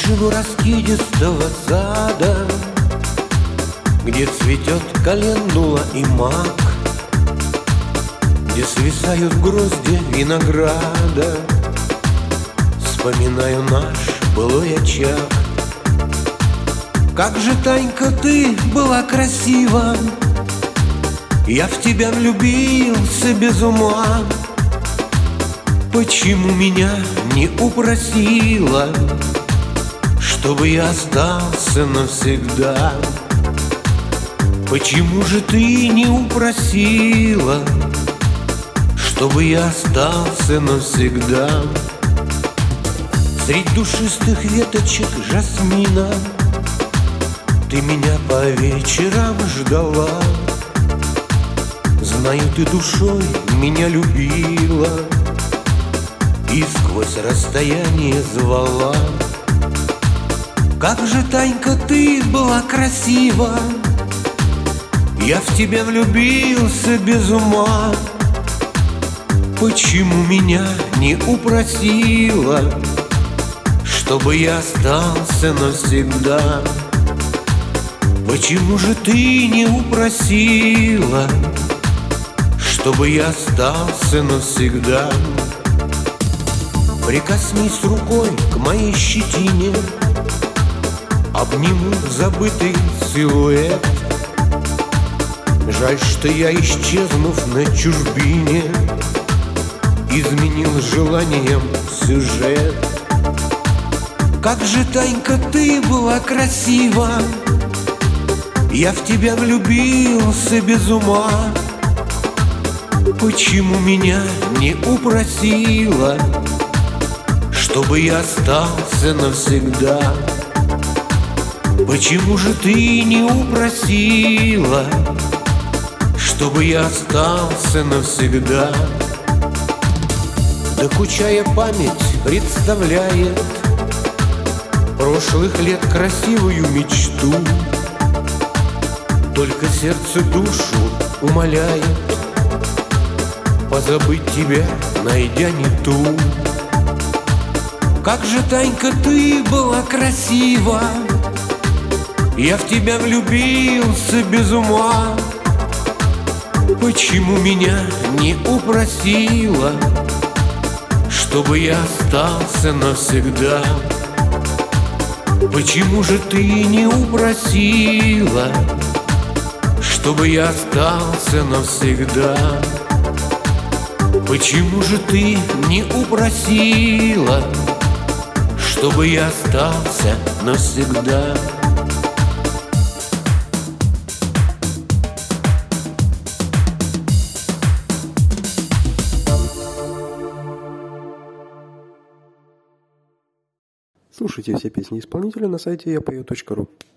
вершину раскидистого сада, где цветет календула и мак, где свисают грозди винограда. Вспоминаю наш былой очаг. Как же, Танька, ты была красива, я в тебя влюбился без ума. Почему меня не упросила, чтобы я остался навсегда? Почему же ты не упросила, чтобы я остался навсегда? Средь душистых веточек жасмина ты меня по вечерам ждала. Знаю, ты душой меня любила и сквозь расстояние звала. Как же, Танька, ты была красива, я в тебя влюбился без ума. Почему меня не упросила, чтобы я остался навсегда? Почему же ты не упросила, чтобы я остался навсегда? Прикоснись рукой к моей щетине, обниму забытый силуэт. Жаль, что я, исчезнув на чужбине, изменил желанием сюжет. Как же, Танька, ты была красива, я в тебя влюбился без ума. Почему меня не упросила, чтобы я остался навсегда? Почему же ты не упросила, чтобы я остался навсегда? Докучая память представляет прошлых лет красивую мечту. Только сердце душу умоляет позабыть тебя, найдя не ту. Как же, Танька, ты была красива, я в тебя влюбился без ума. Почему меня не упросила, чтобы я остался навсегда? Почему же ты не упросила, чтобы я остался навсегда? Почему же ты не упросила, чтобы я остался навсегда? Слушайте все песни исполнителя на сайте yapою.ru.